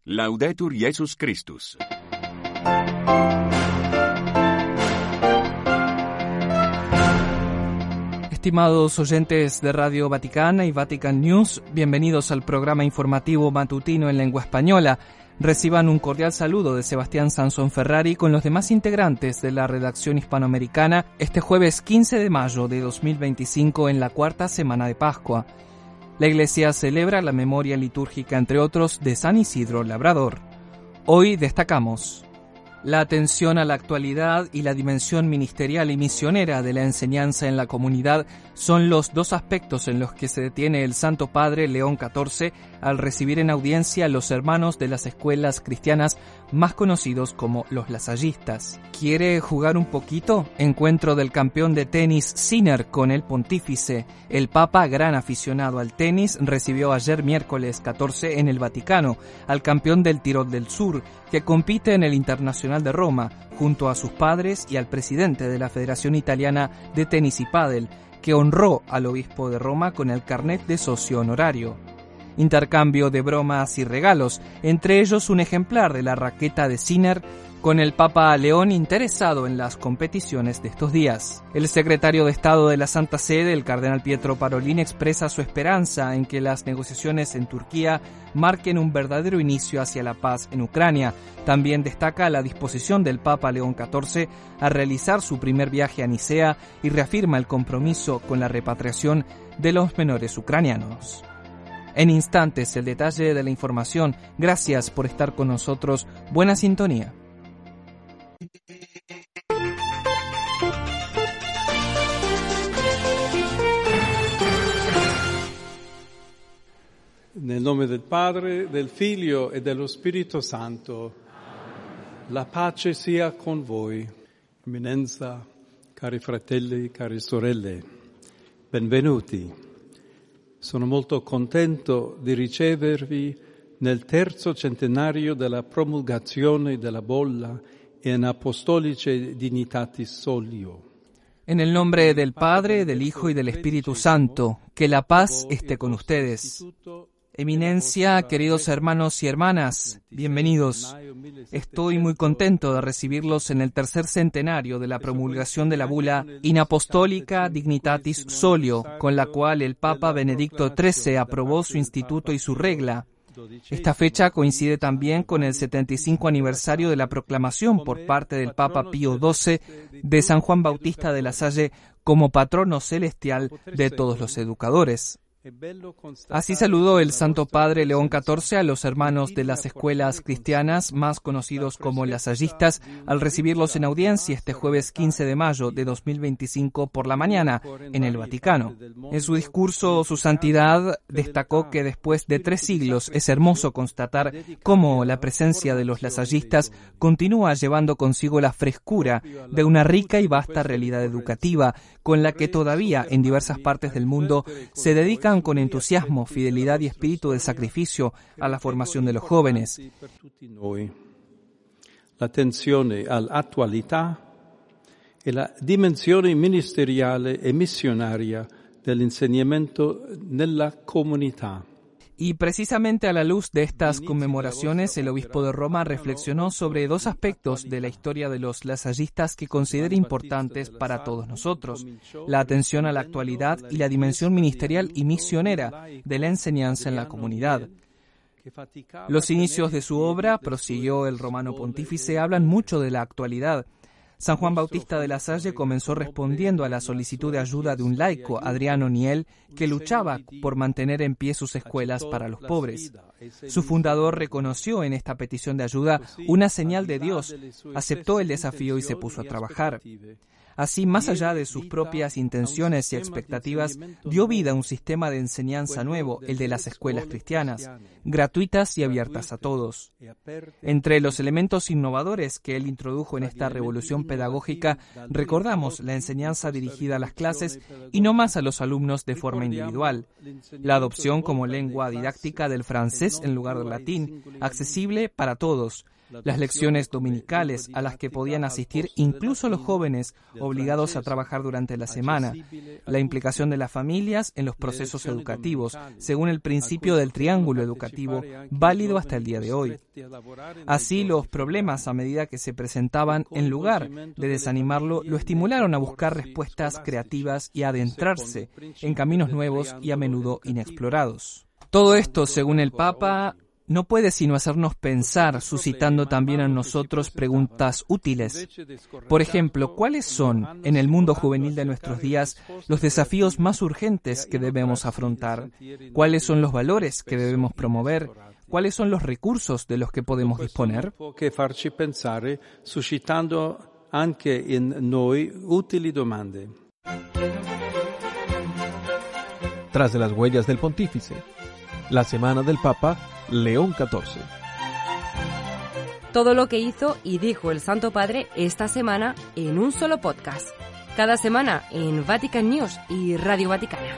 Laudetur Jesus Christus. Estimados oyentes de Radio Vaticana y Vatican News, bienvenidos al programa informativo matutino en lengua española. Reciban un cordial saludo de Sebastián Sansón Ferrari con los demás integrantes de la redacción hispanoamericana este jueves 15 de mayo de 2025 en la cuarta semana de Pascua. La Iglesia celebra la memoria litúrgica, entre otros, de San Isidro Labrador. Hoy destacamos la atención a la actualidad y la dimensión ministerial y misionera de la enseñanza en la comunidad son los dos aspectos en los que se detiene el Santo Padre León XIV al recibir en audiencia a los hermanos de las escuelas cristianas más conocidos como los lasallistas. ¿Quiere jugar un poquito? Encuentro del campeón de tenis Sinner con el pontífice. El Papa, gran aficionado al tenis, recibió ayer miércoles 14 en el Vaticano al campeón del Tirol del Sur, que compite en el Internacional de Roma, junto a sus padres y al presidente de la Federación Italiana de Tenis y Pádel, que honró al obispo de Roma con el carnet de socio honorario. Intercambio de bromas y regalos, entre ellos un ejemplar de la raqueta de Sinner, con el Papa León interesado en las competiciones de estos días. El secretario de Estado de la Santa Sede, el cardenal Pietro Parolin, expresa su esperanza en que las negociaciones en Turquía marquen un verdadero inicio hacia la paz en Ucrania. También destaca la disposición del Papa León XIV a realizar su primer viaje a Nicea y reafirma el compromiso con la repatriación de los menores ucranianos. En instantes, el detalle de la información. Gracias por estar con nosotros. Buena sintonía. Nel nome del Padre, del Figlio e dello Spirito Santo. La pace sia con voi. Eminenza, cari fratelli, cari sorelle, benvenuti. Sono molto contento di ricevervi nel terzo centenario della promulgazione della bolla in Apostolice Dignitatis Solio. En el nombre del Padre, del Hijo y del Espíritu Santo, que la paz esté con ustedes. Eminencia, queridos hermanos y hermanas, bienvenidos. Estoy muy contento de recibirlos en el tercer centenario de la promulgación de la bula In Apostolica Dignitatis Solio, con la cual el Papa Benedicto XIII aprobó su instituto y su regla. Esta fecha coincide también con el 75 aniversario de la proclamación por parte del Papa Pío XII de San Juan Bautista de la Salle como patrono celestial de todos los educadores. Así saludó el Santo Padre León XIV a los hermanos de las escuelas cristianas más conocidos como lasallistas al recibirlos en audiencia este jueves 15 de mayo de 2025 por la mañana en el Vaticano. En su discurso, su santidad destacó que después de 3 siglos es hermoso constatar cómo la presencia de los lasallistas continúa llevando consigo la frescura de una rica y vasta realidad educativa con la que todavía en diversas partes del mundo se dedican con entusiasmo, fidelidad y espíritu de sacrificio a la formación de los jóvenes. La attenzione all'attualità e la dimensione ministeriale e missionaria dell'insegnamento nella comunità. Y precisamente a la luz de estas conmemoraciones, el obispo de Roma reflexionó sobre 2 aspectos de la historia de los lasallistas que considera importantes para todos nosotros: la atención a la actualidad y la dimensión ministerial y misionera de la enseñanza en la comunidad. Los inicios de su obra, prosiguió el romano pontífice, hablan mucho de la actualidad. San Juan Bautista de la Salle comenzó respondiendo a la solicitud de ayuda de un laico, Adriano Niel, que luchaba por mantener en pie sus escuelas para los pobres. Su fundador reconoció en esta petición de ayuda una señal de Dios, aceptó el desafío y se puso a trabajar. Así, más allá de sus propias intenciones y expectativas, dio vida a un sistema de enseñanza nuevo, el de las escuelas cristianas, gratuitas y abiertas a todos. Entre los elementos innovadores que él introdujo en esta revolución pedagógica, recordamos la enseñanza dirigida a las clases y no más a los alumnos de forma individual, la adopción como lengua didáctica del francés en lugar del latín, accesible para todos, las lecciones dominicales a las que podían asistir incluso los jóvenes obligados a trabajar durante la semana, la implicación de las familias en los procesos educativos, según el principio del triángulo educativo válido hasta el día de hoy. Así, los problemas, a medida que se presentaban, en lugar de desanimarlo, lo estimularon a buscar respuestas creativas y a adentrarse en caminos nuevos y a menudo inexplorados. Todo esto, según el Papa, no puede sino hacernos pensar, suscitando también en nosotros preguntas útiles. Por ejemplo, ¿cuáles son, en el mundo juvenil de nuestros días, los desafíos más urgentes que debemos afrontar? ¿Cuáles son los valores que debemos promover? ¿Cuáles son los recursos de los que podemos disponer? Può farci pensare, suscitando anche in noi utili domande. Tras de las huellas del Pontífice, la semana del Papa León XIV. Todo lo que hizo y dijo el Santo Padre esta semana en un solo podcast. Cada semana en Vatican News y Radio Vaticana.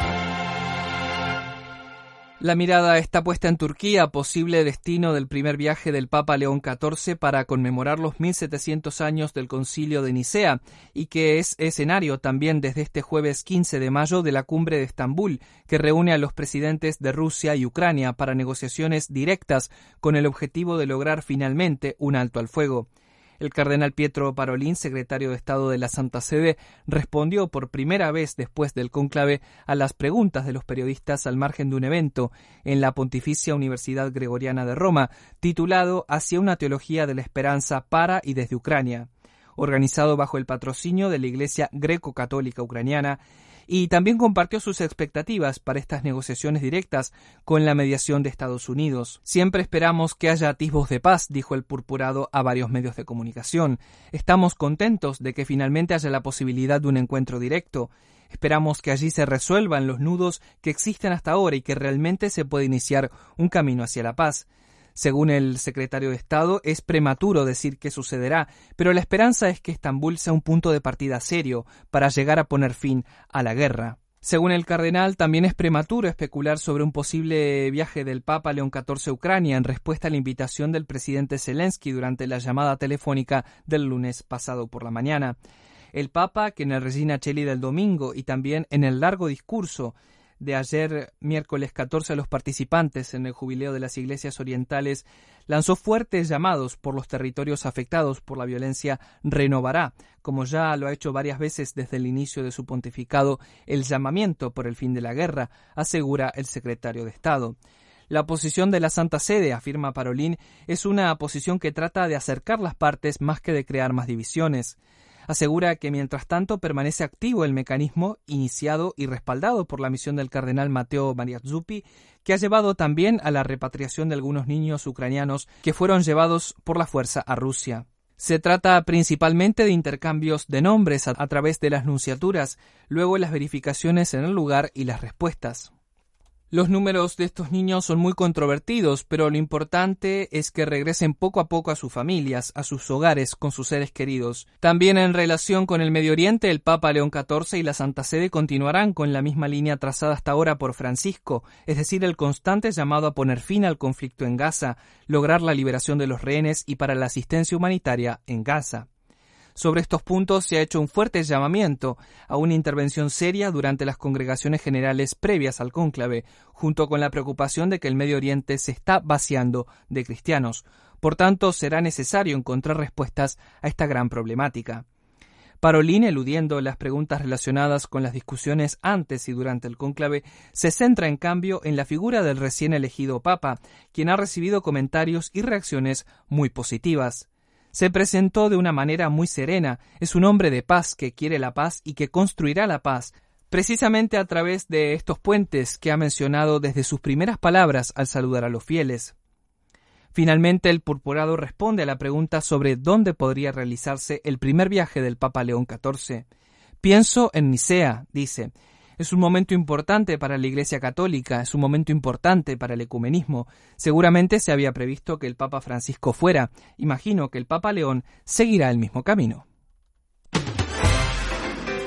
La mirada está puesta en Turquía, posible destino del primer viaje del Papa León XIV para conmemorar los 1700 años del Concilio de Nicea y que es escenario también desde este jueves 15 de mayo de la cumbre de Estambul, que reúne a los presidentes de Rusia y Ucrania para negociaciones directas con el objetivo de lograr finalmente un alto al fuego. El cardenal Pietro Parolin, secretario de Estado de la Santa Sede, respondió por primera vez después del cónclave a las preguntas de los periodistas al margen de un evento en la Pontificia Universidad Gregoriana de Roma, titulado Hacia una teología de la esperanza para y desde Ucrania, organizado bajo el patrocinio de la Iglesia Greco-Católica Ucraniana, y también compartió sus expectativas para estas negociaciones directas con la mediación de Estados Unidos. Siempre esperamos que haya atisbos de paz, dijo el purpurado a varios medios de comunicación. Estamos contentos de que finalmente haya la posibilidad de un encuentro directo. Esperamos que allí se resuelvan los nudos que existen hasta ahora y que realmente se pueda iniciar un camino hacia la paz. Según el secretario de Estado, es prematuro decir qué sucederá, pero la esperanza es que Estambul sea un punto de partida serio para llegar a poner fin a la guerra. Según el cardenal, también es prematuro especular sobre un posible viaje del Papa León XIV a Ucrania en respuesta a la invitación del presidente Zelensky durante la llamada telefónica del lunes pasado por la mañana. El Papa, que en el Regina Coeli del domingo y también en el largo discurso de ayer, miércoles 14, a los participantes en el Jubileo de las Iglesias Orientales, lanzó fuertes llamados por los territorios afectados por la violencia, renovará, como ya lo ha hecho varias veces desde el inicio de su pontificado, el llamamiento por el fin de la guerra, asegura el secretario de Estado. La posición de la Santa Sede, afirma Parolin, es una posición que trata de acercar las partes más que de crear más divisiones. Asegura que mientras tanto permanece activo el mecanismo iniciado y respaldado por la misión del cardenal Matteo Maria Zuppi, que ha llevado también a la repatriación de algunos niños ucranianos que fueron llevados por la fuerza a Rusia. Se trata principalmente de intercambios de nombres a través de las nunciaturas, luego las verificaciones en el lugar y las respuestas. Los números de estos niños son muy controvertidos, pero lo importante es que regresen poco a poco a sus familias, a sus hogares, con sus seres queridos. También en relación con el Medio Oriente, el Papa León XIV y la Santa Sede continuarán con la misma línea trazada hasta ahora por Francisco, es decir, el constante llamado a poner fin al conflicto en Gaza, lograr la liberación de los rehenes y para la asistencia humanitaria en Gaza. Sobre estos puntos se ha hecho un fuerte llamamiento a una intervención seria durante las congregaciones generales previas al cónclave, junto con la preocupación de que el Medio Oriente se está vaciando de cristianos. Por tanto, será necesario encontrar respuestas a esta gran problemática. Parolin, eludiendo las preguntas relacionadas con las discusiones antes y durante el cónclave, se centra en cambio en la figura del recién elegido Papa, quien ha recibido comentarios y reacciones muy positivas. Se presentó de una manera muy serena, es un hombre de paz que quiere la paz y que construirá la paz, precisamente a través de estos puentes que ha mencionado desde sus primeras palabras al saludar a los fieles. Finalmente, el purpurado responde a la pregunta sobre dónde podría realizarse el primer viaje del Papa León XIV. Pienso en Nicea, dice. Es un momento importante para la Iglesia Católica, es un momento importante para el ecumenismo. Seguramente se había previsto que el Papa Francisco fuera. Imagino que el Papa León seguirá el mismo camino.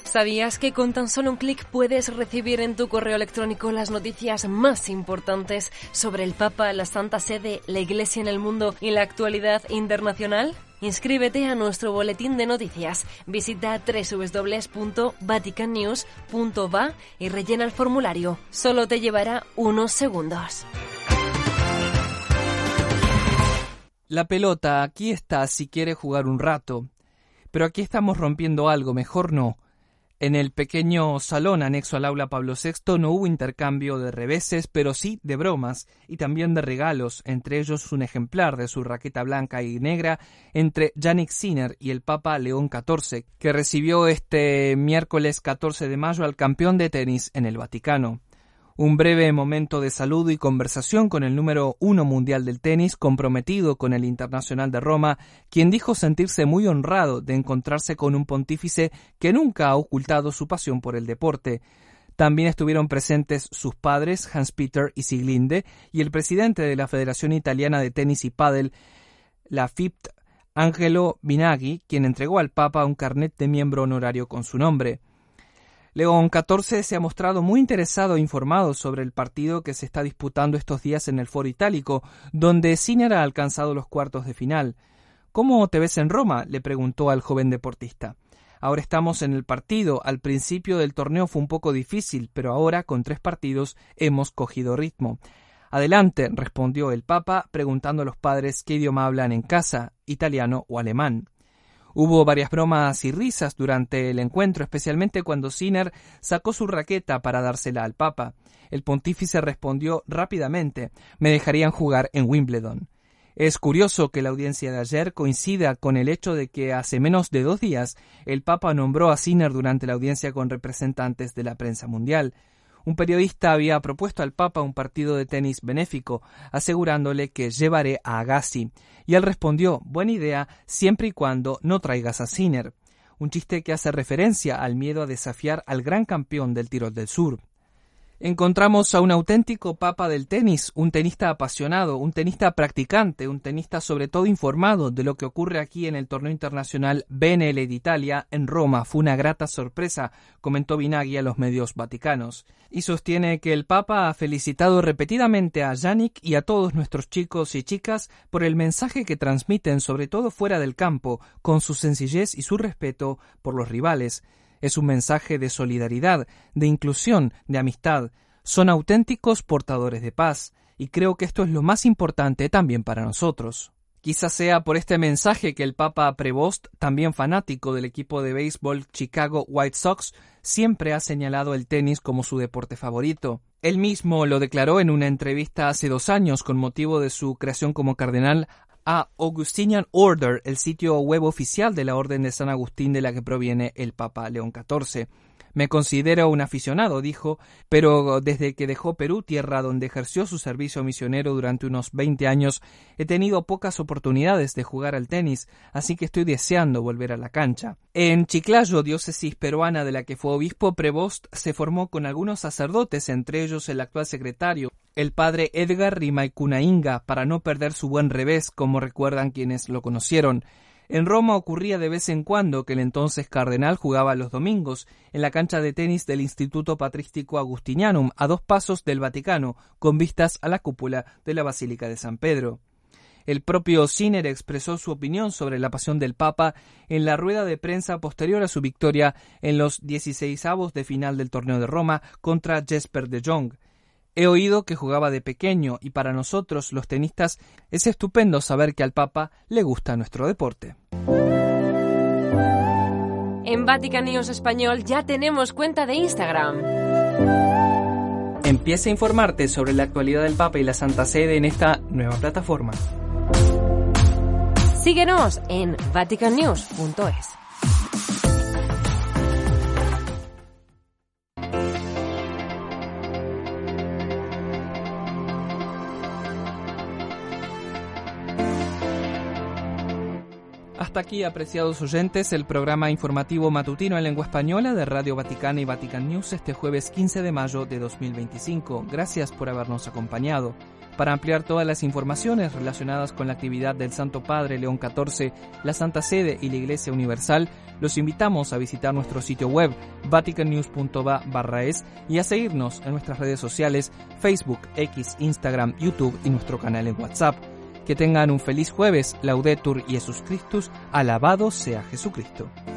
¿Sabías que con tan solo un clic puedes recibir en tu correo electrónico las noticias más importantes sobre el Papa, la Santa Sede, la Iglesia en el mundo y la actualidad internacional? Inscríbete a nuestro boletín de noticias. Visita www.vaticannews.va y rellena el formulario. Solo te llevará unos segundos. La pelota aquí está si quiere jugar un rato. Pero aquí estamos rompiendo algo, mejor no. En el pequeño salón anexo al aula Pablo VI no hubo intercambio de reveses, pero sí de bromas y también de regalos, entre ellos un ejemplar de su raqueta blanca y negra entre Jannik Sinner y el Papa León XIV, que recibió este miércoles 14 de mayo al campeón de tenis en el Vaticano. Un breve momento de saludo y conversación con el número 1 mundial del tenis, comprometido con el Internacional de Roma, quien dijo sentirse muy honrado de encontrarse con un pontífice que nunca ha ocultado su pasión por el deporte. También estuvieron presentes sus padres, Hans-Peter y Sieglinde, y el presidente de la Federación Italiana de Tenis y Pádel, la FIPT, Angelo Binaghi, quien entregó al Papa un carnet de miembro honorario con su nombre. León XIV se ha mostrado muy interesado e informado sobre el partido que se está disputando estos días en el Foro Itálico, donde Sinner ha alcanzado los cuartos de final. ¿Cómo te ves en Roma?, le preguntó al joven deportista. Ahora estamos en el partido. Al principio del torneo fue un poco difícil, pero ahora, con 3 partidos, hemos cogido ritmo. Adelante, respondió el Papa, preguntando a los padres qué idioma hablan en casa, italiano o alemán. Hubo varias bromas y risas durante el encuentro, especialmente cuando Sinner sacó su raqueta para dársela al Papa. El pontífice respondió rápidamente: me dejarían jugar en Wimbledon. Es curioso que la audiencia de ayer coincida con el hecho de que hace menos de 2 días el Papa nombró a Sinner durante la audiencia con representantes de la prensa mundial. Un periodista había propuesto al Papa un partido de tenis benéfico, asegurándole que llevaré a Agassi, y él respondió: buena idea, siempre y cuando no traigas a Sinner. Un chiste que hace referencia al miedo a desafiar al gran campeón del Tirol del Sur. Encontramos a un auténtico papa del tenis, un tenista apasionado, un tenista practicante, un tenista sobre todo informado de lo que ocurre aquí en el torneo internacional BNL d'Italia en Roma. Fue una grata sorpresa, comentó Binaghi a los medios vaticanos. Y sostiene que el Papa ha felicitado repetidamente a Jannik y a todos nuestros chicos y chicas por el mensaje que transmiten, sobre todo fuera del campo, con su sencillez y su respeto por los rivales. Es un mensaje de solidaridad, de inclusión, de amistad. Son auténticos portadores de paz, y creo que esto es lo más importante también para nosotros. Quizás sea por este mensaje que el Papa Prevost, también fanático del equipo de béisbol Chicago White Sox, siempre ha señalado el tenis como su deporte favorito. Él mismo lo declaró en una entrevista hace 2 años con motivo de su creación como cardenal a Augustinian Order, el sitio web oficial de la Orden de San Agustín de la que proviene el Papa León XIV. Me considero un aficionado, dijo, pero desde que dejó Perú, tierra donde ejerció su servicio misionero durante unos 20 años, he tenido pocas oportunidades de jugar al tenis, así que estoy deseando volver a la cancha. En Chiclayo, diócesis peruana de la que fue obispo, Prevost se formó con algunos sacerdotes, entre ellos el actual secretario, el padre Edgar Rimaicunainga, para no perder su buen revés, como recuerdan quienes lo conocieron. En Roma ocurría de vez en cuando que el entonces cardenal jugaba los domingos en la cancha de tenis del Instituto Patrístico Agustinianum, a 2 pasos del Vaticano, con vistas a la cúpula de la Basílica de San Pedro. El propio Sinner expresó su opinión sobre la pasión del Papa en la rueda de prensa posterior a su victoria en los 16avos de final del torneo de Roma contra Jesper de Jong. He oído que jugaba de pequeño y para nosotros, los tenistas, es estupendo saber que al Papa le gusta nuestro deporte. En Vatican News Español ya tenemos cuenta de Instagram. Empieza a informarte sobre la actualidad del Papa y la Santa Sede en esta nueva plataforma. Síguenos en vaticannews.es. Hasta aquí, apreciados oyentes, el programa informativo matutino en lengua española de Radio Vaticana y Vatican News este jueves 15 de mayo de 2025. Gracias por habernos acompañado. Para ampliar todas las informaciones relacionadas con la actividad del Santo Padre León XIV, la Santa Sede y la Iglesia Universal, los invitamos a visitar nuestro sitio web vaticannews.va/es y a seguirnos en nuestras redes sociales Facebook, X, Instagram, YouTube y nuestro canal en WhatsApp. Que tengan un feliz jueves. Laudetur Jesus Christus. Alabado sea Jesucristo.